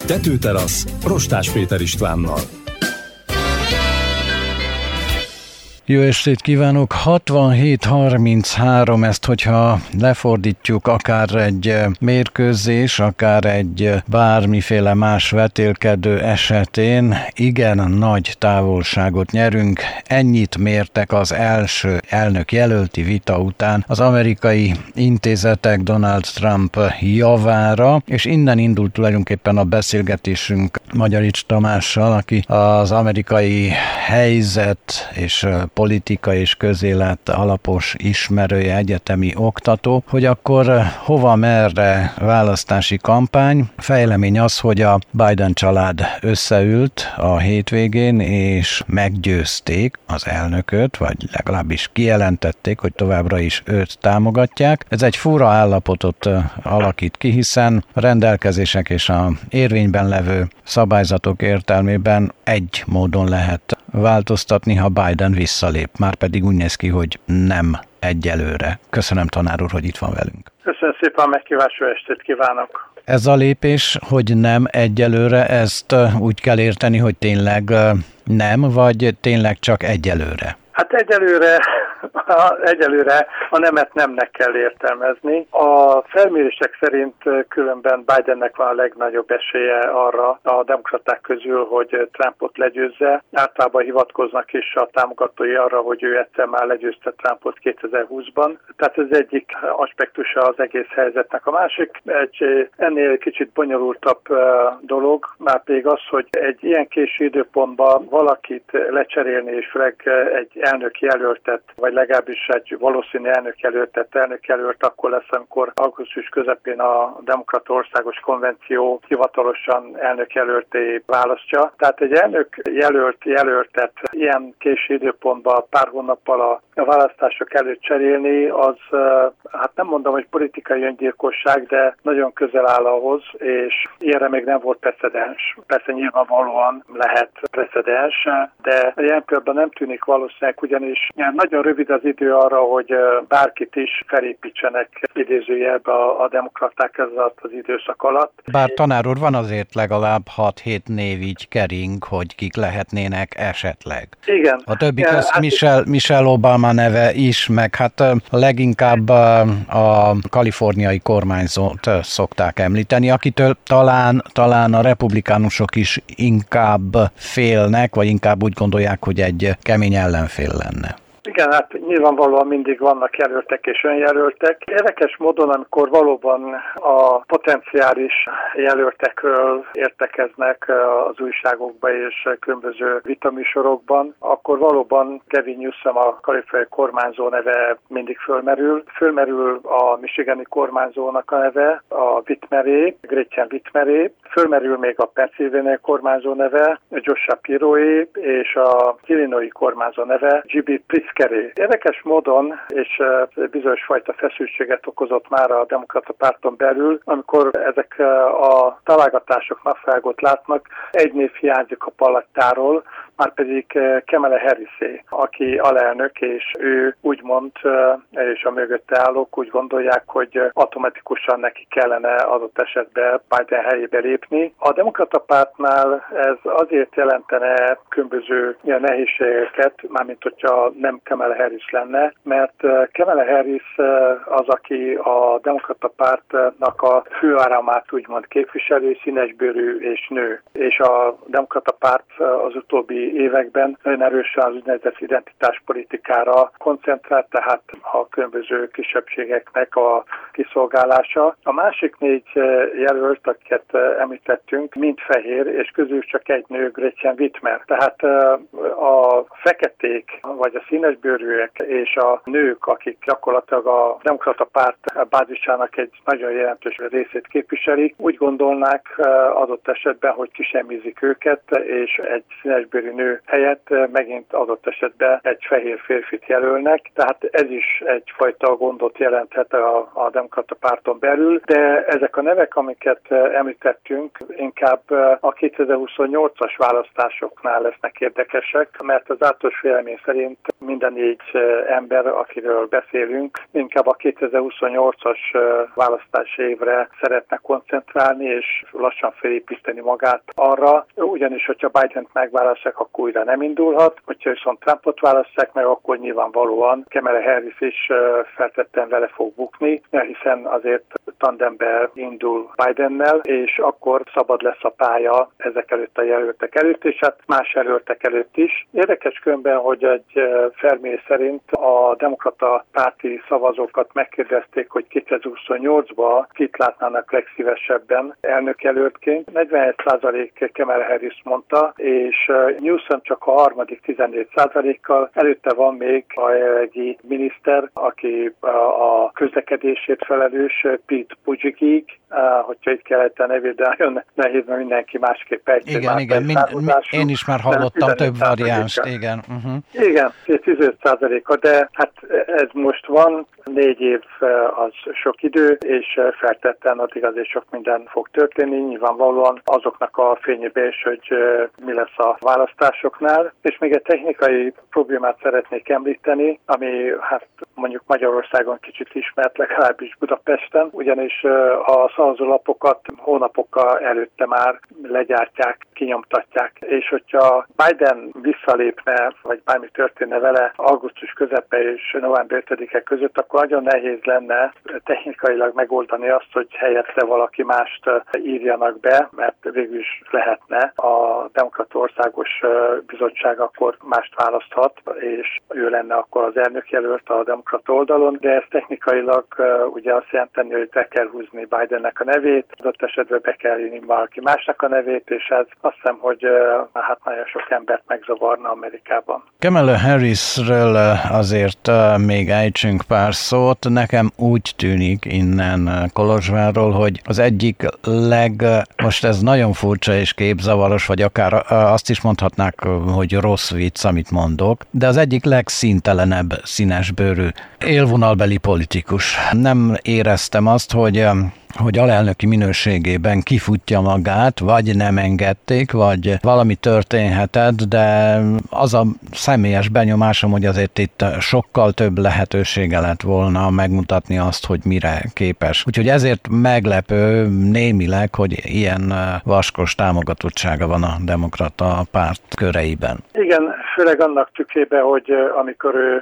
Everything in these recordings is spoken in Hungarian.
Tetőterasz Rostás Péter Istvánnal. Jó estét kívánok! 67-33, ezt hogyha lefordítjuk akár egy mérkőzés, akár egy bármiféle más vetélkedő esetén, igen nagy távolságot nyerünk. Ennyit mértek az első elnök jelölti vita után az amerikai intézetek Donald Trump javára, és innen indult tulajdonképpen a beszélgetésünk Magyarics Tamással, aki az amerikai helyzet és politika és közélet alapos ismerője, egyetemi oktató, hogy akkor hova, merre választási kampány. Fejlemény az, hogy a Biden család összeült a hétvégén, és meggyőzték az elnököt, vagy legalábbis kijelentették, hogy továbbra is őt támogatják. Ez egy fura állapotot alakít ki, hiszen a rendelkezések és a érvényben levő szabályzatok értelmében egy módon lehet változtatni, ha Biden visszalép. Márpedig úgy néz ki, hogy nem egyelőre. Köszönöm, tanár úr, hogy itt van velünk. Köszönöm szépen a megkívású estét kívánok. Ez a lépés, hogy nem egyelőre, ezt úgy kell érteni, hogy tényleg nem, vagy tényleg csak egyelőre? Hát egyelőre a nemet nemnek kell értelmezni. A felmérések szerint különben Bidennek van a legnagyobb esélye arra a demokraták közül, hogy Trumpot legyőzze. Általában hivatkoznak is a támogatói arra, hogy ő egyszer már legyőzte Trumpot 2020-ban. Tehát ez egyik aspektusa az egész helyzetnek. A másik egy ennél kicsit bonyolultabb dolog, már pedig az, hogy egy ilyen késő időpontban valakit lecserélni, és főleg egy elnök jelöltet, vagy legalábbis egy valószínű elnök jelölt akkor lesz, amikor augusztus közepén a Demokrata Országos Konvenció hivatalosan elnökjelölté választja. Tehát egy elnök jelöltet ilyen késő időpontban pár hónappal a választások előtt cserélni, az hát nem mondom, hogy politikai öngyilkosság, de nagyon közel áll ahhoz, és ilyenre még nem volt precedens. Persze nyilvánvalóan lehet precedens, de ilyen pillanatban nem tűnik valószínűleg, ugyanis nagyon rövid az idő arra, hogy bárkit is felépítsenek idézőjelbe a demokraták ez alatt az időszak alatt. Bár tanár úr, van azért legalább 6-7 név így kering, hogy kik lehetnének esetleg. Igen. A többi közt Michelle Obama neve is, meg hát leginkább a kaliforniai kormányzót szokták említeni, akitől talán a republikánusok is inkább félnek, vagy inkább úgy gondolják, hogy egy kemény ellenfél lenne. Igen, hát nyilvánvalóan mindig vannak jelöltek és önjelöltek. Érdekes módon, amikor valóban a potenciális jelöltekről értekeznek az újságokban és különböző vitaműsorokban, akkor valóban Gavin Newsom, a kaliforniai kormányzó neve mindig fölmerül. Fölmerül a michigani kormányzónak a neve, a Gretchen Whitmeré. Fölmerül még a Pennsylvania kormányzó neve, Josh Shapiroé, és a Illinois kormányzó neve, J.B. Pritzker. Érdekes módon, és bizonyos fajta feszültséget okozott már a demokrata párton belül, amikor ezek a találgatások napvilágot látnak, egy név hiányzik a palettáról, márpedig Kamala Harrisé, aki alelnök, és ő úgymond, és a mögötte állók úgy gondolják, hogy automatikusan neki kellene adott esetben Biden helyébe lépni. A demokrata pártnál ez azért jelentene különböző nehézségeket, mármint hogyha nem Kamala Harris lenne, mert Kamala Harris az, aki a demokrata pártnak a főáramát úgymond képviselő, színesbőrű és nő. És a demokrata párt az utóbbi években nagyon erősen az úgynevezett identitáspolitikára koncentrált, tehát a különböző kisebbségeknek a kiszolgálása. A másik 4 jelölt, akiket említettünk, mind fehér, és közül csak egy nő, Gretchen Whitmer. Tehát a feketék, vagy a színesbőrűek és a nők, akik gyakorlatilag a demokrata párt bázisának egy nagyon jelentős részét képviselik, úgy gondolnák adott esetben, hogy kisemmizik őket, és egy színesbőrű nő helyett megint adott esetben egy fehér férfit jelölnek, tehát ez is egyfajta gondot jelenthet a Demokrata Párton belül, de ezek a nevek, amiket említettünk, inkább a 2028-as választásoknál lesznek érdekesek, mert az általános vélemény szerint minden 4 ember, akiről beszélünk, inkább a 2028-as választási évre szeretne koncentrálni, és lassan felépíteni magát arra, ugyanis, hogyha Bident megválasztják, akkor újra nem indulhat, hogyha viszont Trumpot választják meg, akkor nyilvánvalóan Kamala Harris is feltétlenül vele fog bukni, hiszen azért tandembe indul Bidennel, és akkor szabad lesz a pálya ezek előtt a jelöltek előtt, és hát más jelöltek előtt is. Érdekes különben, hogy egy felmérés szerint a demokrata párti szavazókat megkérdezték, hogy 2028-ban kit látnának legszívesebben elnökjelöltként. 41% Kamala Harris mondta, és Newsom csak a harmadik 14%-kal. Előtte van még a jelenlegi miniszter, aki a közlekedésért felelős, Pete Buttigieg, hogyha itt kellett a nevét, de nagyon nehéz, mert mindenki másképp ejtő. Igen, én is már hallottam több variánst, igen. Igen, 15%-a, de hát ez most van, 4 év az sok idő, és feltétlenül addig azért sok minden fog történni, nyilvánvalóan azoknak a fényében is, hogy mi lesz a választásoknál. És még egy technikai problémát szeretnék említeni, ami hát mondjuk Magyarországon kicsit ismert, legalábbis Budapesten, ugyanis a szavazólapokat hónapokkal előtte már legyártják, kinyomtatják, és hogyha Biden visszalépne, vagy bármi történne vele augusztus közepe és november 5-e között, akkor nagyon nehéz lenne technikailag megoldani azt, hogy helyette valaki mást írjanak be, mert végül is lehetne. A Demokrata Országos Bizottság akkor mást választhat, és ő lenne akkor az elnökjelölt a demokrata oldalon, de ez technikailag ugye azt jelenteni, hogy be kell húzni Bidennek a nevét, adott esetben be kell írni valaki másnak a nevét, és ez azt hiszem, hogy hát nagyon sok embert megzavarna Amerikában. Kamala Harrisről azért még ejtsünk pár szót. Nekem úgy tűnik innen Kolozsvárról, hogy az egyik most ez nagyon furcsa és képzavaros, vagy akár azt is mondhatnák, hogy rossz vicc, amit mondok, de az egyik legszíntelenebb színesbőrű élvonalbeli politikus. Nem éreztem azt, hogy alelnöki minőségében kifutja magát, vagy nem engedték, vagy valami történhetett, de az a személyes benyomásom, hogy azért itt sokkal több lehetősége lett volna megmutatni azt, hogy mire képes. Úgyhogy ezért meglepő némileg, hogy ilyen vaskos támogatottsága van a demokrata párt köreiben. Igen, főleg annak tükrében, hogy amikor ő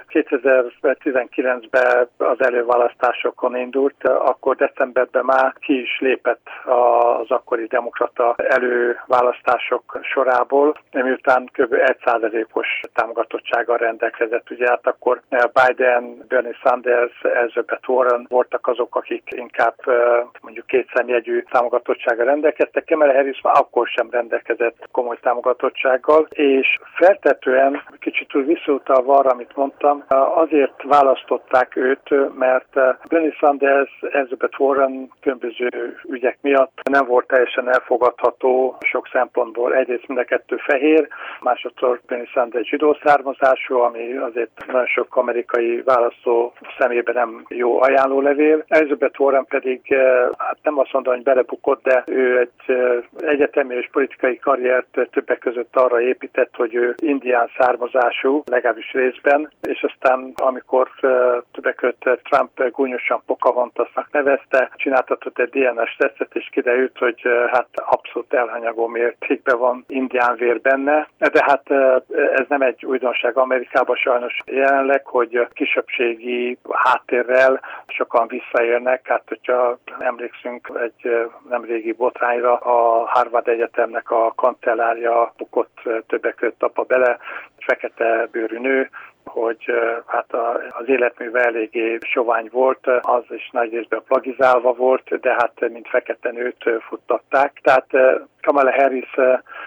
2019-ben az előválasztásokon indult, akkor decemberben már ki is lépett az akkori demokrata előválasztások sorából, miután kb. 1%-os támogatottsággal rendelkezett. Ugye hát akkor Biden, Bernie Sanders, Elizabeth Warren voltak azok, akik inkább mondjuk kétszámjegyű támogatottsággal rendelkeztek. Kamala Harris már akkor sem rendelkezett komoly támogatottsággal, és feltetően kicsit visszautalva arra, amit mondtam, azért választották őt, mert Bernie Sanders, Elizabeth Warren különböző ügyek miatt nem volt teljesen elfogadható sok szempontból. Egyrészt mind a kettő fehér, másodszor Bernie Sanders zsidó származású, ami azért nagyon sok amerikai választó szemében nem jó ajánlólevél. Elizabeth Warren pedig, hát nem azt mondom, hogy belebukott, de ő egy egyetemi és politikai karriert többek között arra épített, hogy ő indián származású, legalábbis részben, és aztán amikor többek között Trump gúnyosan Pocahontasnak nevezte, csináltatott egy DNS tesztet, és kiderült, hogy hát abszolút elhanyagó mértékben van indián vér benne, de hát ez nem egy újdonság Amerikában sajnos jelenleg, hogy kisebbségi háttérrel sokan visszaérnek, hát hogyha emlékszünk egy nemrégi botrányra, a Harvard Egyetemnek a kancellárja bukott többek között apa bele, fekete bőrű nő, hogy hát az életműve eléggé sovány volt, az is nagy részben plagizálva volt, de hát mint fekete nőt futtatták. Tehát Kamala Harris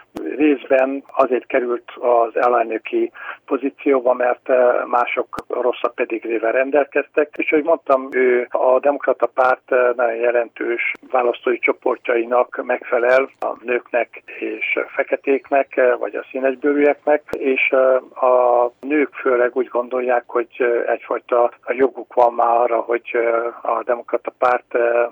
Részben azért került az elnöki pozícióba, mert mások rosszabb pedigrével rendelkeztek, és ahogy mondtam, ő a Demokrata Párt nagyon jelentős választói csoportjainak megfelel, a nőknek és feketéknek, vagy a színesbőrűeknek, és a nők főleg úgy gondolják, hogy egyfajta joguk van már arra, hogy a Demokrata Párt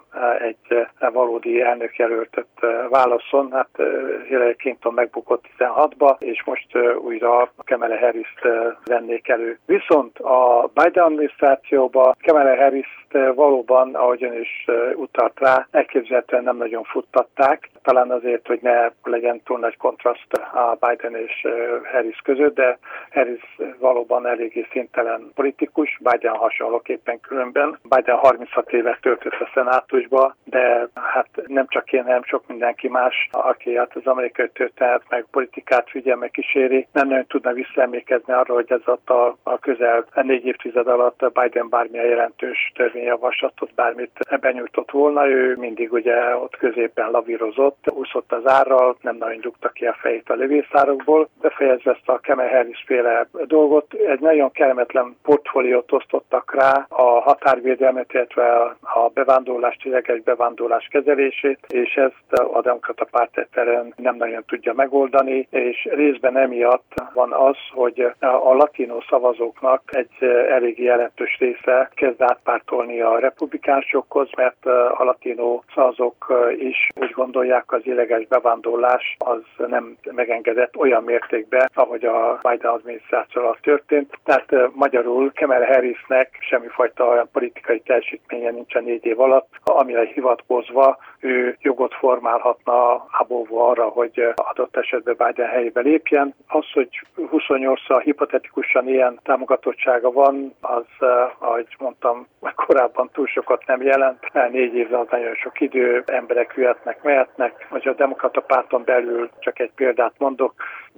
egy valódi elnökjelöltet válasszon. Hát Hillary Clinton megbukott 16-ba, és most újra Kamala Harris-t vennék elő. Viszont a Biden adminisztrációban Kamala Harris-t valóban, ahogy ön is utalt rá, elképzelhetően nem nagyon futtatták, talán azért, hogy ne legyen túl nagy kontraszt a Biden és Harris között, de Harris valóban eléggé szintelen politikus, Biden hasonlóképpen különben. Biden 36 évet töltött a szenátusba, de hát nem csak én, hanem sok mindenki más, aki hát az amerikai történet meg politikát figyelme kíséri, nem nagyon tudna visszaemlékezni arra, hogy ez a közel 4 évtized alatt Biden bármilyen jelentős törvényjavaslatot, bármit benyújtott volna. Ő mindig ugye ott középen lavírozott, úszott az árral, nem nagyon dugta ki a fejét a lövészárokból. Befejezve ezt a Kamala Harris-féle dolgot, egy nagyon kellemetlen portfóliót osztottak rá, a határvédelmet, illetve a bevándorlást, illegális bevándorlás kezelését, és ezt a Demokrata Párt egyszerűen nem nagyon tudja megoldani, és részben emiatt van az, hogy a latinó szavazóknak egy elég jelentős része kezd átpártolni a republikánusokhoz, mert a latinó szavazók is úgy gondolják, az illegális bevándorlás az nem megengedett olyan mértékben, ahogy a Biden adminisztráció alatt történt. Tehát magyarul Kamala Harrisnek semmifajta olyan politikai teljesítménye nincsen 4 év alatt, amire hivatkozva ő jogot formálhatna abóva arra, hogy adott esetben Biden helyébe lépjen. Az, hogy 28-szal hipotetikusan ilyen támogatottsága van, az, ahogy mondtam, korábban túl sokat nem jelent. 4 évre az nagyon sok idő, emberek jöhetnek, mehetnek. Hogy a Demokrata Párton belül csak egy példát mondok,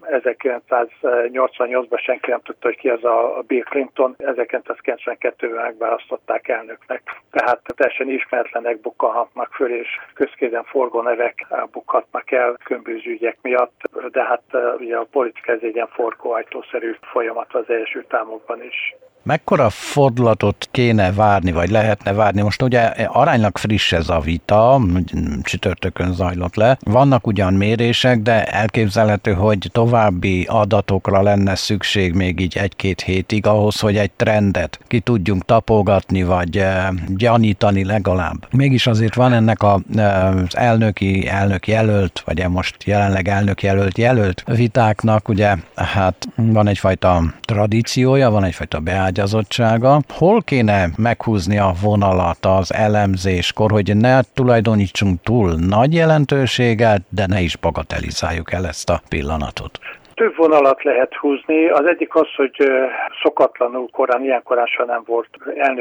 1988-ban senki nem tudta, hogy ki az a Bill Clinton, 1992-ben megválasztották elnöknek. Tehát teljesen ismeretlenek bukkanhatnak föl, és közkézen forgó nevek bukhatnak el különböző ügyek miatt, de hát ugye a politika ez egy ilyen forgóajtószerű folyamat az Egyesült Államokban is. Mekkora fordulatot kéne várni, vagy lehetne várni? Most ugye aránylag friss ez a vita, csütörtökön zajlott le. Vannak ugyan mérések, de elképzelhető, hogy további adatokra lenne szükség még így 1-2 hétig ahhoz, hogy egy trendet ki tudjunk tapogatni, vagy gyanítani legalább. Mégis azért van ennek az elnök jelölt, vagy most jelenleg elnök jelölt vitáknak, ugye hát van egyfajta tradíciója, van egyfajta beágyazottsága. Hol kéne meghúzni a vonalat az elemzéskor, hogy ne tulajdonítsunk túl nagy jelentőséget, de ne is bagatelizáljuk el ezt a pillanatot? Több vonalat lehet húzni. Az egyik az, hogy szokatlanul korán, ilyen korán sem nem volt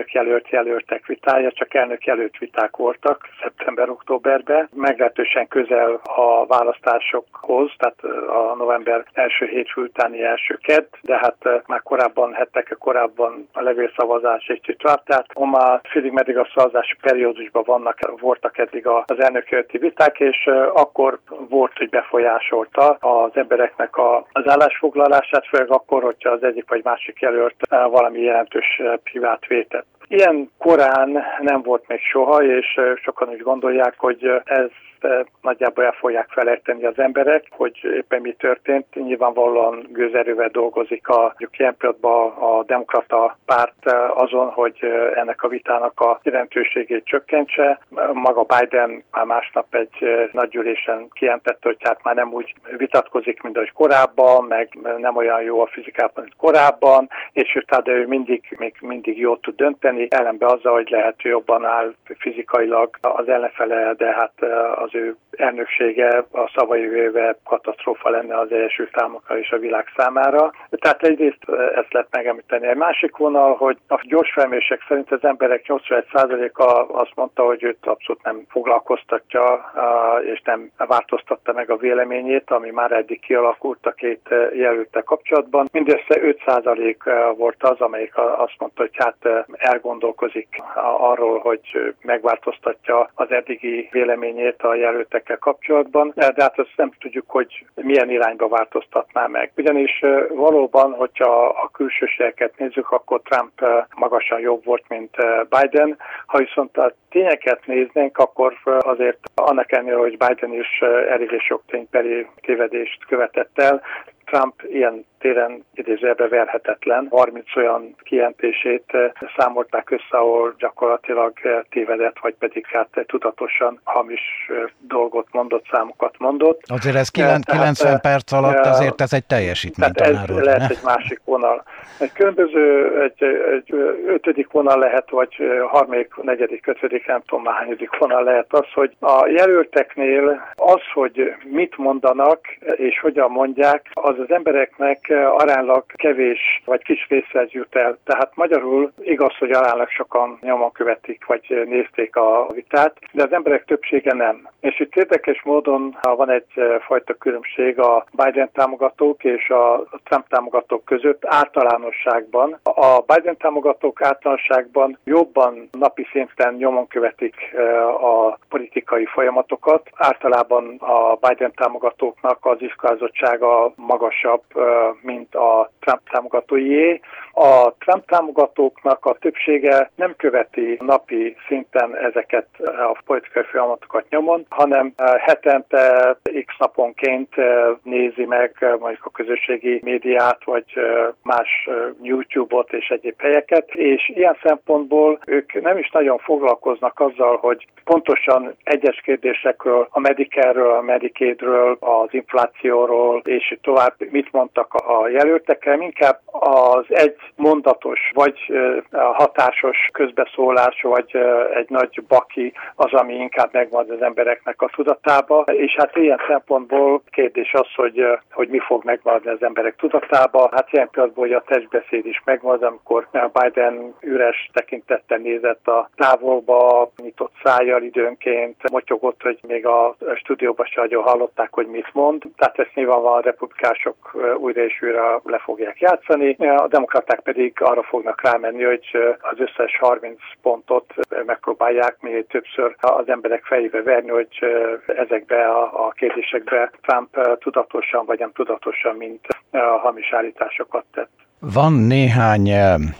jelöltek vitája, csak elnök-jelölt viták voltak szeptember-októberben. Meglehetősen közel a választásokhoz, tehát a november első hétfő utáni első kedd, de hát már korábban, hetekkel korábban a levélszavazás egy tart, tehát már félig meddig a szavazási periódusban voltak eddig az elnök-jelölti viták, és akkor volt, hogy befolyásolta az embereknek az állásfoglalását, főleg akkor, hogyha az egyik vagy másik jelölt valami jelentős hibát vétett. Ilyen korán nem volt még soha, és sokan úgy gondolják, hogy ez nagyjából el fogják felejteni az emberek, hogy éppen mi történt. Nyilvánvalóan gőzerővel dolgozik ilyen pillanatban a Demokrata Párt azon, hogy ennek a vitának a jelentőségét csökkentse. Maga Biden már másnap egy nagy ülésen kijelentette, hogy hát már nem úgy vitatkozik, mint ahogy korábban, meg nem olyan jó a fizikában, mint korábban, és ő mindig jól tud dönteni, ellenben azzal, hogy lehet jobban áll fizikailag az ellenfele, de hát az ő elnöksége a szavaivéve katasztrófa lenne az Egyesült Államokra és a világ számára. Tehát egyrészt ezt lehet megemlíteni. Egy másik vonal, hogy a gyors felmérések szerint az emberek 81%-a azt mondta, hogy őt abszolút nem foglalkoztatja, és nem változtatta meg a véleményét, ami már eddig kialakult a két jelölttel kapcsolatban. Mindössze 5% volt az, amelyik azt mondta, hogy hát elgondolkozik arról, hogy megváltoztatja az eddigi véleményét a jelöltekkel kapcsolatban, de hát azt nem tudjuk, hogy milyen irányba változtatná meg. Ugyanis valóban, hogyha a külsőségeket nézzük, akkor Trump magasan jobb volt, mint Biden. Ha viszont a tényeket néznénk, akkor azért annak ellenére, hogy Biden is eléggé sok ténybeli tévedést követett el, Trump ilyen téren idézőjelbe verhetetlen. 30 olyan kijelentését számolták össze, ahol gyakorlatilag tévedett, vagy pedig hát tudatosan hamis dolgot mondott, számokat mondott. Azért ez 90 perc alatt azért ez egy teljesítmény. Tehát ez lehet egy másik vonal. Egy különböző, egy ötödik vonal lehet, vagy harmadik, negyedik, ötödik, nem tudom már hányadik vonal lehet az, hogy a jelölteknél az, hogy mit mondanak és hogyan mondják, az embereknek aránylag kevés vagy kis részhez jut el. Tehát magyarul igaz, hogy aránylag sokan nyomon követik vagy nézték a vitát, de az emberek többsége nem. És itt érdekes módon van egyfajta különbség a Biden támogatók és a Trump támogatók között általánosságban. A Biden támogatók általánosságban jobban napi szinten nyomon követik a politikai folyamatokat. Általában a Biden támogatóknak az iskolázottsága magasabb, mint a Trump támogatóié. A Trump támogatóknak a többsége nem követi napi szinten ezeket a politikai folyamatokat nyomon, hanem hetente, x naponként nézi meg mondjuk a közösségi médiát, vagy más YouTube-ot és egyéb helyeket, és ilyen szempontból ők nem is nagyon foglalkoznak azzal, hogy pontosan egyes kérdésekről, a Medicare-ről, a Medicaid-ről, az inflációról, és tovább mit mondtak a jelöltekkel, inkább az egy mondatos, vagy hatásos közbeszólás, vagy egy nagy baki az, ami inkább megvan az embereknek a tudatába, és hát ilyen szempontból kérdés az, hogy mi fog megmaradni az emberek tudatába. Hát ilyen pillanatban, hogy a testbeszéd is megmarad, amikor Biden üres tekintettel nézett a távolba, nyitott szájjal időnként, motyogott, hogy még a stúdióban se nagyon hallották, hogy mit mond. Tehát ezt nyilvánvalóan a republikánusok újra és újra le fogják játszani. A demokraták pedig arra fognak rámenni, hogy az összes 30 pontot megpróbálják még többször az emberek fejébe verni, hogy ezekbe a kérdésekbe Trump tudatosan vagy nem tudatosan, mint hamis állításokat tett. Van néhány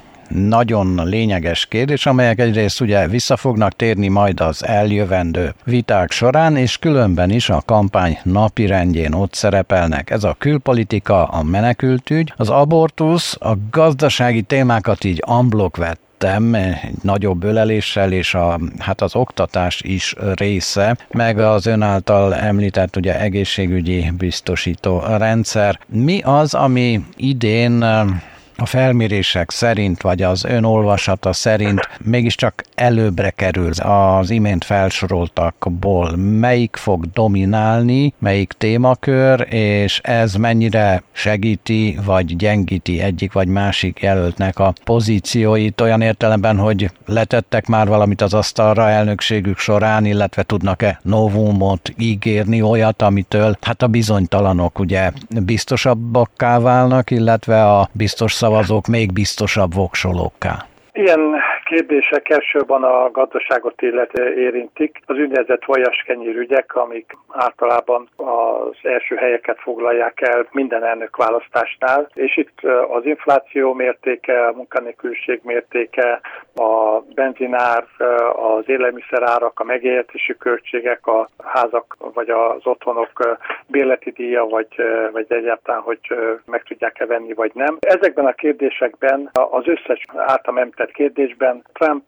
nagyon lényeges kérdés, amelyek egyrészt ugye vissza fognak térni majd az eljövendő viták során, és különben is a kampány napirendjén ott szerepelnek. Ez a külpolitika, a menekültügy, az abortusz, a gazdasági témákat így unblock vett egy nagyobb öleléssel, és az oktatás is része, meg az ön által említett ugye egészségügyi biztosító rendszer. Mi az, ami idén a felmérések szerint, vagy az ön olvasata szerint mégiscsak előbbre kerül az imént felsoroltakból? Melyik fog dominálni, melyik témakör, és ez mennyire segíti, vagy gyengíti egyik vagy másik jelöltnek a pozícióit, olyan értelemben, hogy letettek már valamit az asztalra elnökségük során, illetve tudnak-e novumot ígérni, olyat, amitől hát a bizonytalanok ugye biztosabbakká válnak, illetve a biztos szavazók még biztosabb voksolókká? Ilyen kérdések elsősorban a gazdaságot érintik. Az úgynevezett vajaskenyérügyek, amik általában az első helyeket foglalják el minden elnökválasztásnál, és itt az infláció mértéke, a munkanélküliség mértéke, a benzinár, az élelmiszerárak, a megélhetési költségek, a házak vagy az otthonok bérleti díja, vagy egyáltalán, hogy meg tudják-e venni, vagy nem. Ezekben a kérdésekben, az összes általam említett kérdésben Trump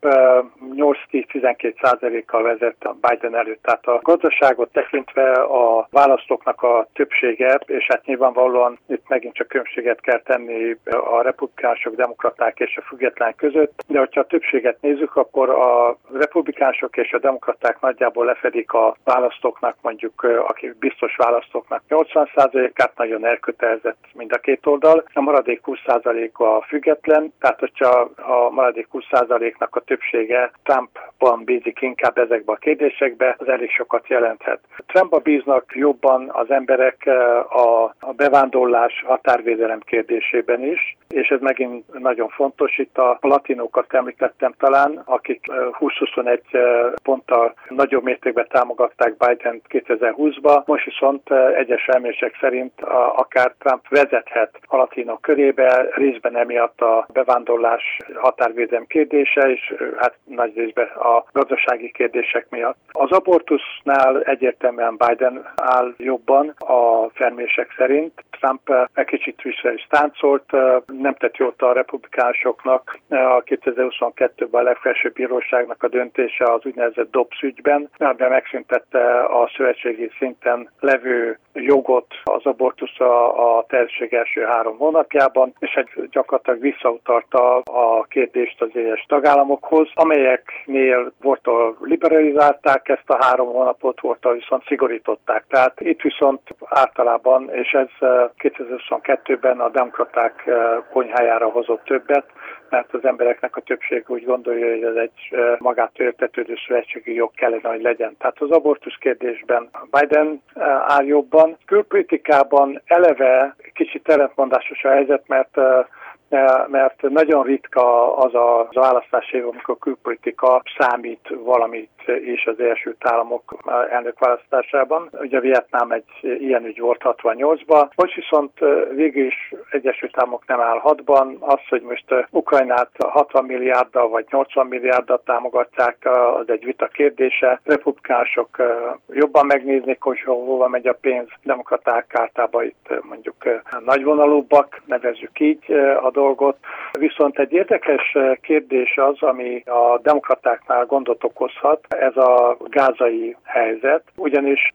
8-10-12%-kal vezet a Biden előtt. Tehát a gazdaságot tekintve a választóknak a többsége, és hát nyilvánvalóan itt megint csak különbséget kell tenni a republikánusok, demokraták és a független között, de hogyha a többséget nézzük, akkor a republikánusok és a demokraták nagyjából lefedik a választóknak, mondjuk akik biztos választóknak 80%-át, nagyon elkötelezett mind a két oldal, a maradék 20% a független, tehát hogyha a maradék 20%-nak a többsége Trumpban bízik inkább ezekbe a kérdésekbe, az elég sokat jelenthet. Trumpba bíznak jobban az emberek a bevándorlás, határvédelem kérdésében is, és ez megint nagyon fontos. Itt a latinókat említettem talán, akik 20-21 ponttal nagyobb mértékben támogatták Biden 2020-ba, most viszont egyes elmések szerint akár Trump vezethet a latinok körébe, részben emiatt a bevándorlás határvédelem kérdése, és hát nagy részben a gazdasági kérdések miatt. Az abortusznál egyértelműen Biden áll jobban a felmérések szerint. Trump egy kicsit vissza is táncolt, nem tett jót a republikánusoknak a 2022-ben a legfelsőbb bíróságnak a döntése az úgynevezett Dobbs ügyben, amiben megszüntette a szövetségi szinten levő jogot az abortuszra a terhesség első 3 hónapjában, és gyakorlatilag visszautalta a kérdést az egyes tagállamokhoz, amelyeknél voltól liberalizálták ezt a 3 hónapot, voltól viszont szigorították. Tehát itt viszont általában, és ez 2022-ben a demokraták konyhájára hozott többet, mert az embereknek a többség úgy gondolja, hogy ez egy magától értetődő szövetségi jog kellene, hogy legyen. Tehát az abortusz kérdésben Biden áll jobban. Külpolitikában eleve kicsit ellentmondásos a helyzet, mert nagyon ritka az a választási év, amikor a külpolitika számít valamit is az Egyesült Államok elnökválasztásában. Ugye Vietnám egy ilyen ügy volt 68-ban, most viszont végül is Egyesült Államok nem áll hadban. Az, hogy most Ukrajnát 60 milliárddal vagy 80 milliárddal támogatják, az egy vita kérdése. Republikánusok jobban megnéznék, hogy hova megy a pénz, demokraták általában itt mondjuk nagyvonalúbbak, nevezzük így a dolgot. Viszont egy érdekes kérdés az, ami a demokratáknál gondot okozhat, ez a gázai helyzet, ugyanis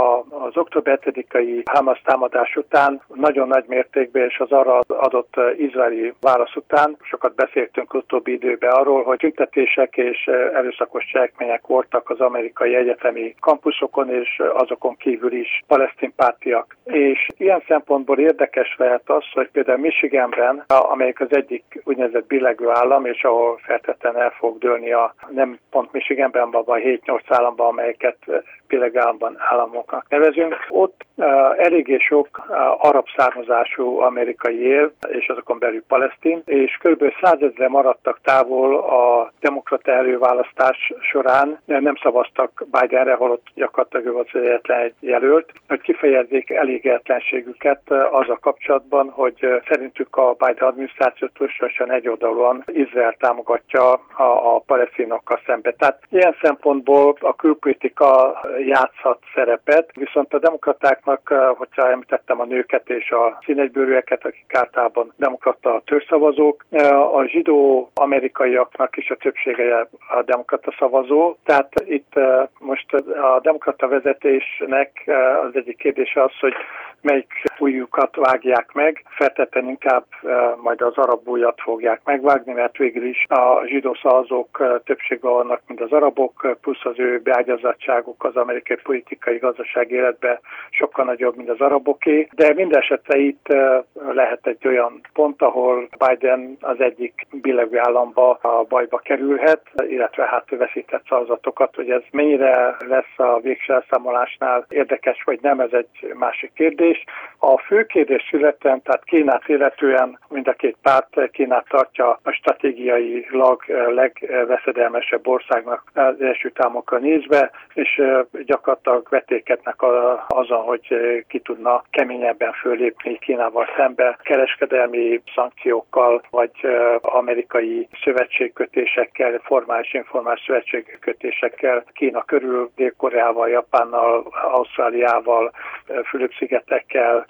az október 7-i Hamas támadás után nagyon nagy mértékben, és az arra adott izraeli válasz után sokat beszéltünk utóbbi időben arról, hogy tüntetések és erőszakos cselekmények voltak az amerikai egyetemi kampuszokon, és azokon kívül is palesztin pártiak. És ilyen szempontból érdekes lehet az, hogy például Michiganben, amelyik az egyik úgynevezett billegő állam, és ahol feltétlenül el fog dőlni nem pont Michiganben, abban a 7-8 államban, amelyeket billegő államoknak nevezünk. Ott eléggé sok arab származású amerikai él, és azokon belül palesztin, és kb. 100 000 maradtak távol a demokrata előválasztás során, nem szavaztak Bidenre, holott gyakorlatilag ő volt az egyetlen egy jelölt, hogy kifejezzék elégedetlenségüket azzal kapcsolatban, hogy szerintük a Biden adminisztráció túlságosan egyoldalúan Izrael támogatja a palesztinokkal szemben. Tehát ilyen szempontból a külpolitika játszhat szerepet, viszont a demokratáknak, hogyha említettem a nőket és a színegybőrűeket, akik általában demokrata törzszavazók, a zsidó amerikaiaknak is a többsége a demokrata szavazó. Tehát itt most a demokrata vezetésnek az egyik kérdése az, hogy melyik ujjukat vágják meg, feltétlenül inkább majd az arab ujjat fogják megvágni, mert végül is a zsidó szavazók többségben vannak, mint az arabok, plusz az ő beágyazottságuk az amerikai politikai gazdasági életben sokkal nagyobb, mint az araboké. De mindesetre itt lehet egy olyan pont, ahol Biden az egyik billegő államba a bajba kerülhet, illetve hát veszített szavazatokat, hogy ez mennyire lesz a végső elszámolásnál érdekes, vagy nem, ez egy másik kérdés. A fő kérdés születen, tehát Kínát illetően mind a két párt Kínát tartja a stratégiailag legveszedelmesebb országnak az Egyesült Államokra nézve, és gyakorlatilag vetékednek azon, hogy ki tudna keményebben fölépni Kínával szembe, kereskedelmi szankciókkal, vagy amerikai szövetségkötésekkel, formális-informális szövetségkötésekkel Kína körül, Dél-Koreával, Japánnal, Ausztráliával, Fülöp-szigetekkel,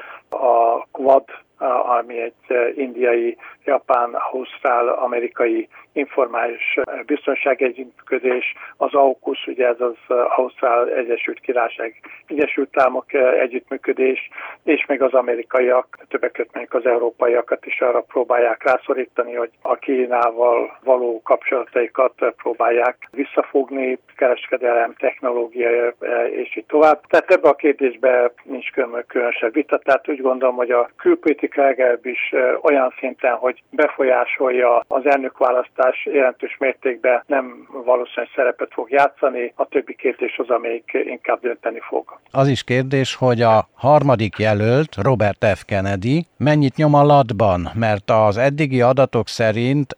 a Quad, ami egy indiai, japán, ausztrál, amerikai informális biztonsági együttműködés, az AUKUS, ugye ez az Ausztrál Egyesült Királyság Egyesült Államok együttműködés, és még az amerikaiak, többek között még az európaiakat is arra próbálják rászorítani, hogy a Kínával való kapcsolataikat próbálják visszafogni, kereskedelem, technológia és így tovább. Tehát ebben a kérdésben nincs különösebb vita, tehát úgy úgy gondolom, hogy a külpolitika legalábbis olyan szinten, hogy befolyásolja az elnökválasztás jelentős mértékben nem valószínűleg szerepet fog játszani, a többi kérdés az, amelyik inkább dönteni fog. Az is kérdés, hogy a harmadik jelölt, Robert F. Kennedy, mennyit nyom a latban, mert az eddigi adatok szerint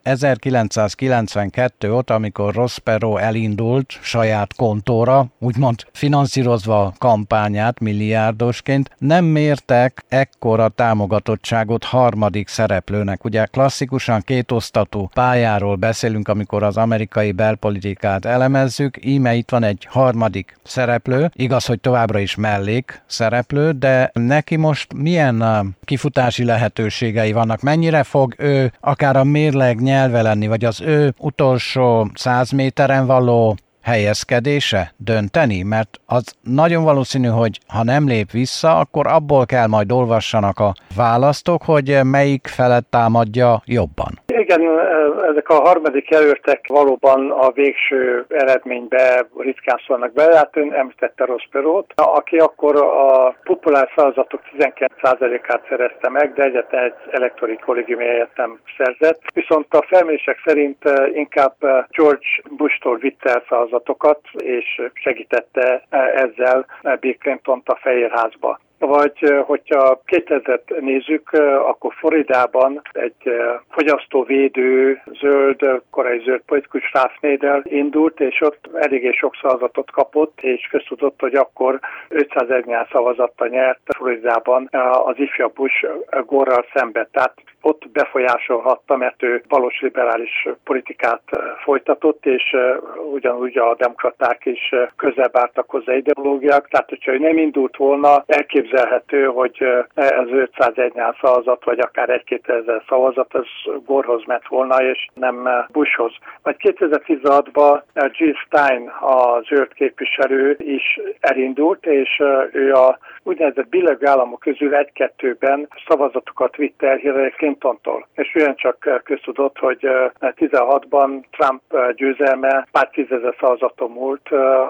1992 óta, amikor Ross Perot elindult saját kontóra, úgymond finanszírozva a kampányát milliárdosként, nem mértek ekkora támogatottságot harmadik szereplőnek. Ugye klasszikusan kétosztatú pályáról beszélünk, amikor az amerikai belpolitikát elemezzük, íme itt van egy harmadik szereplő, igaz, hogy továbbra is mellék szereplő, de neki most milyen kifutási lehetőségei vannak? Mennyire fog ő akár a mérleg nyelve lenni, vagy az ő utolsó 100 méteren való helyezkedése dönteni? Mert az nagyon valószínű, hogy ha nem lép vissza, akkor abból kell majd olvassanak a választók, hogy melyik felet támadja jobban. Igen, ezek a harmadik jelöltek valóban a végső eredménybe ritkán szólnak bele. Hát ön említette Ross Perot, aki akkor a populár szavazatok 19%-át szerezte meg, de egyetlen egy elektori kollégium helyet nem szerzett. Viszont a felmérések szerint inkább George Bushtól vitte el szavazatokat, és segítette ezzel Bill Clintont a Fehérházba. Vagy hogyha 2000-et nézzük, akkor Floridában egy fogyasztóvédő, korai zöld politikus Ralph Nader indult, és ott eléggé sok szavazatot kapott, és köztudott, hogy akkor 500 000 szavazattal nyert Floridában az ifjabb Bush Gore-ral szemben. Tehát ott befolyásolhatta, mert ő valós liberális politikát folytatott, és ugyanúgy a demokraták is közelebb álltak hozzá ideológiák. Tehát, hogyha ő nem indult volna, elképzelhető, hogy ez 501 szavazat, vagy akár 1-2 ezer szavazat, ez Gorehoz ment volna, és nem Bushhoz. Vagy 2016-ban Jill Stein, a zöld képviselő is elindult, és ő a úgynevezett billegő államok közül 1-2-ben szavazatokat vitte el Hillary Clintontól. És ugyancsak köztudott, hogy 16-ban Trump győzelme pár tízezer szavazaton múlt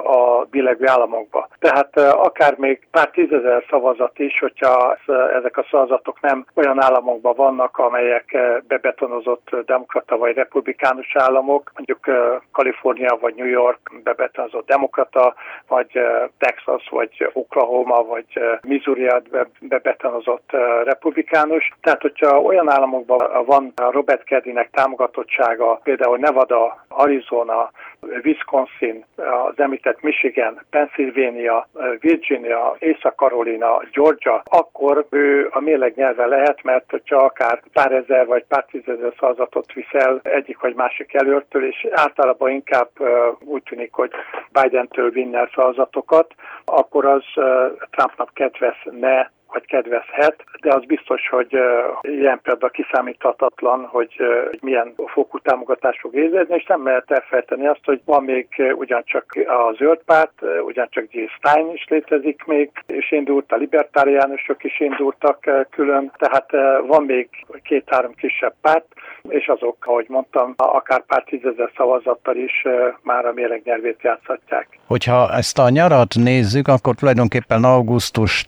a billegő államokba. Tehát akár még pár tízezer szavazat is, hogyha ezek a szavazatok nem olyan államokban vannak, amelyek bebetonozott demokrata vagy republikánus államok, mondjuk Kalifornia vagy New York bebetonozott demokrata, vagy Texas vagy Oklahoma vagy Missouri bebetonozott republikánus. Tehát, hogyha olyan államokban van Robert Kennedynek támogatottsága, például Nevada, Arizona, Wisconsin, az említett Michigan, Pennsylvania, Virginia, Észak-Carolina, Georgia, akkor ő a mérleg nyelve lehet, mert hogyha akár pár ezer vagy pár tízezer szavazatot viszel egyik vagy másik jelöltől, és általában inkább úgy tűnik, hogy Bidentől vinne szavazatokat, akkor az Trumpnak kedvezne, vagy kedvezhet, de az biztos, hogy ilyen például kiszámíthatatlan, hogy milyen fokú támogatást fog érezni, és nem lehet elfelejteni azt, hogy van még ugyancsak a zöld párt, ugyancsak Jill Stein is létezik még, és indult, a libertáriánusok is indultak külön, tehát van még 2-3 kisebb párt, és azok, ahogy mondtam, akár pár tízezer szavazattal is már a mérleg nyelvét játszhatják. Hogyha ezt a nyarat nézzük, akkor tulajdonképpen augusztus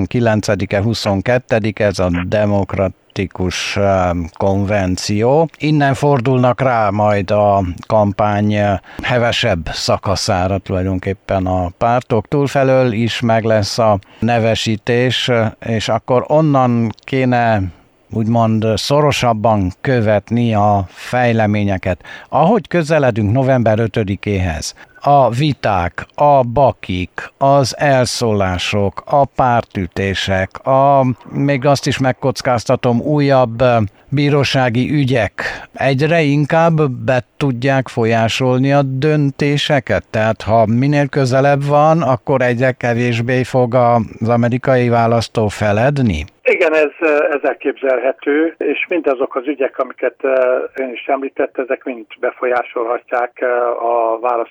19-e, 22-e ez a demokratikus konvenció. Innen fordulnak rá majd a kampány hevesebb szakaszára tulajdonképpen a pártok. Túlfelől is meg lesz a nevesítés, és akkor onnan kéne úgymond szorosabban követni a fejleményeket. Ahogy közeledünk november 5-éhez, a viták, a bakik, az elszólások, a pártütések, még azt is megkockáztatom, újabb bírósági ügyek egyre inkább be tudják folyásolni a döntéseket. Tehát ha minél közelebb van, akkor egyre kevésbé fog az amerikai választó feledni? Igen, ez elképzelhető, és mindazok az ügyek, amiket ön is említett, ezek mind befolyásolhatják a választásnak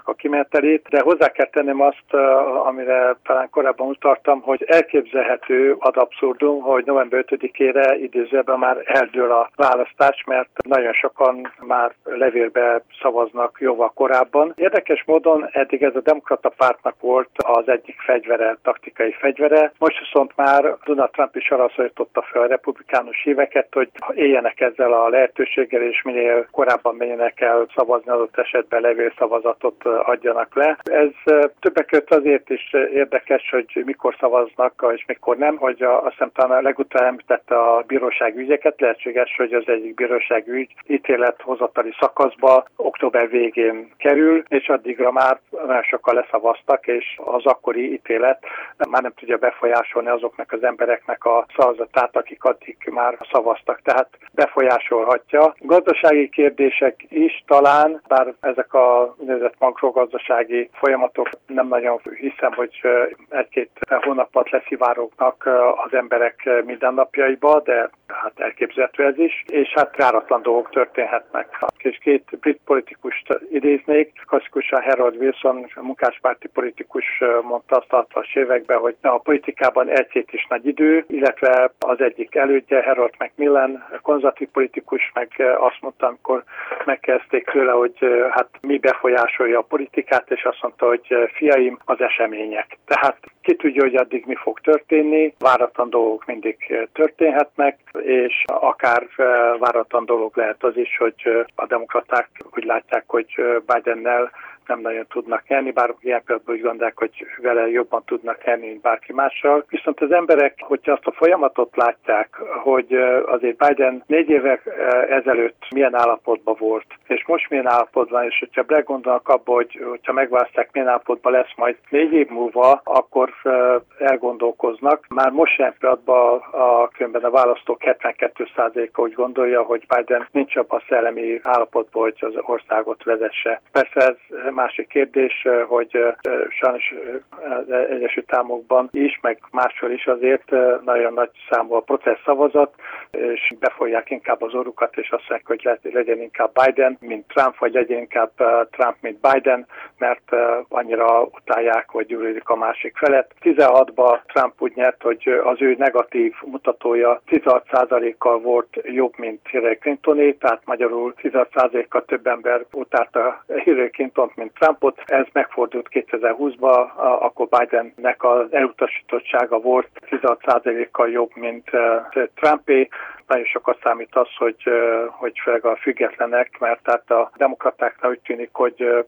a kimenetelét, de hozzá kell tennem azt, amire talán korábban utaltam, hogy elképzelhető ad abszurdum, hogy november 5-ére idézőben már eldől a választás, mert nagyon sokan már levélbe szavaznak jóval korábban. Érdekes módon eddig ez a Demokrata Pártnak volt az egyik fegyvere, taktikai fegyvere, most viszont már Donald Trump is arra szólította fel a republikánus híveket, hogy éljenek ezzel a lehetőséggel, és minél korábban menjenek el szavazni, adott esetben levélszavazatot adjanak le. Ez többek között azért is érdekes, hogy mikor szavaznak és mikor nem, hogy azt hiszem talán legutóbb említette a bírósági ügyeket, lehetséges, hogy az egyik bírósági ügy ítélethozatali szakaszba október végén kerül, és addigra már nagyon sokan leszavaztak, és az akkori ítélet már nem tudja befolyásolni azoknak az embereknek a szavazatát, akik addig már szavaztak. Tehát befolyásolhatja. Gazdasági kérdések is talán, bár ezek a úgynevezett makrogazdasági folyamatok nem nagyon hiszem, hogy egy-két hónapot leszivárognak az emberek mindennapjaiba, de hát elképzelhető ez is, és hát váratlan dolgok történhetnek. És két brit politikust idéznék, klasszikusan Harold Wilson, munkáspárti politikus mondta azt a 60-as években, hogy a politikában egy-két is nagy idő, illetve az egyik elődje, Harold Macmillan, konzervatív politikus, meg azt mondta, amikor megkezdték tőle, hogy hát mi befolyásolja a politikát, és azt mondta, hogy fiaim, az események. Tehát ki tudja, hogy addig mi fog történni, váratlan dolgok mindig történhetnek, és akár váratlan dolog lehet az is, hogy a demokraták úgy látják, hogy Bidennel nem nagyon tudnak nyerni, bár ilyen pillanatban úgy gondolják, hogy vele jobban tudnak nyerni, mint bárki mással. Viszont az emberek, hogyha azt a folyamatot látják, hogy azért Biden 4 évek ezelőtt milyen állapotban volt, és most milyen állapotban, és hogyha belegondolnak abba, hogyha megválasztják, milyen állapotban lesz majd 4 év múlva, akkor elgondolkoznak. Már most ilyen pillanatban különben a választók 72%-a úgy gondolja, hogy Biden nincs abban a szellemi állapotban, hogy az országot vezesse. Persze ez másik kérdés, hogy sajnos az Egyesült Államokban is, meg máshol is azért nagyon nagy számú a protestszavazat, és befolják inkább az orrukat, és azt mondják, hogy legyen inkább Biden, mint Trump, vagy legyen inkább Trump, mint Biden, mert annyira utálják, vagy gyűlölik a másik felet. 16-ban Trump úgy nyert, hogy az ő negatív mutatója 16%-kal volt jobb, mint Hillary Clintoné, tehát magyarul 16%-kal több ember utálta Hillary Clintont, mint Trumpot. Ez megfordult 2020-ban, akkor Bidennek az elutasítottsága volt 16%-kal jobb, mint Trumpé. Nagyon sokat számít az, hogy főleg a függetlenek, mert tehát a demokratáknak úgy tűnik, hogy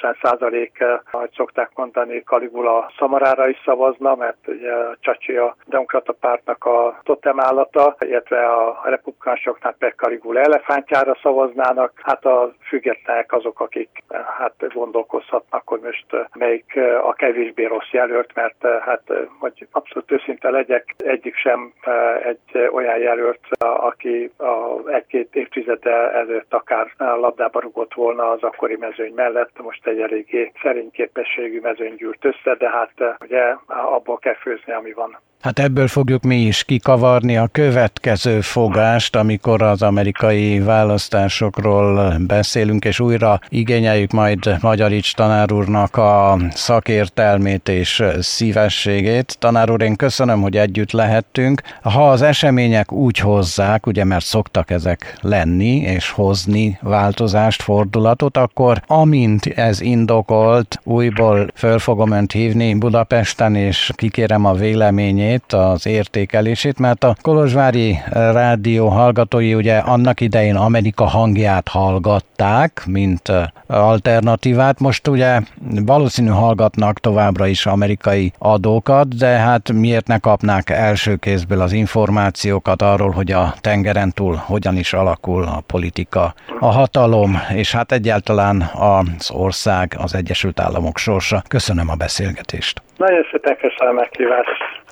90%, ahogy szokták mondani, Caligula szamarára is szavazna, mert ugye a Csacsi a demokrata pártnak a totemállata, illetve a republikánusoknak pedig Caligula elefántjára szavaznának. Hát a függetlenek azok, akik hát gondolkozhatnak, hogy most melyik a kevésbé rossz jelölt, mert hát, hogy abszolút őszinte legyek, egyik sem egy olyan jelölt, aki egy-két évtizeddel előtt akár labdába rugott volna az akkori mezőny mellett, most egy eléggé szerény képességű mezőny gyűlt össze, de hát ugye abból kell főzni, ami van. Hát ebből fogjuk mi is kikavarni a következő fogást, amikor az amerikai választásokról beszélünk, és újra igényeljük majd Magyarics tanár úrnak a szakértelmét és szívességét. Tanár úr, én köszönöm, hogy együtt lehettünk. Ha az események úgy hozzák, ugye mert szoktak ezek lenni, és hozni változást, fordulatot, akkor amint ez indokolt, újból föl fogom önt hívni Budapesten, és kikérem a véleményét, az értékelését, mert a kolozsvári rádió hallgatói ugye annak idején Amerika hangját hallgatták, mint alternatívát. Most ugye valószínű hallgatnak továbbra is amerikai adókat, de hát miért ne kapnák első kézből az információkat arról, hogy a tengeren túl hogyan is alakul a politika, a hatalom, és hát egyáltalán az ország, az Egyesült Államok sorsa. Köszönöm a beszélgetést. Nagyon szépen köszönöm a meghívást.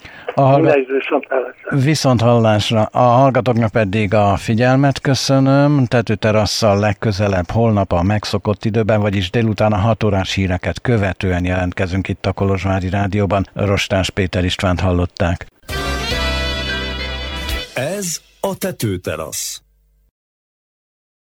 Viszont hallásra. A hallgatóknak pedig a figyelmet köszönöm. Tetőterasszal legközelebb holnap a megszokott időben, vagyis délután a 6 órás híreket követően jelentkezünk itt a Kolozsvári Rádióban. Rostás Péter Istvánt hallották. Ez a Tetőterasz.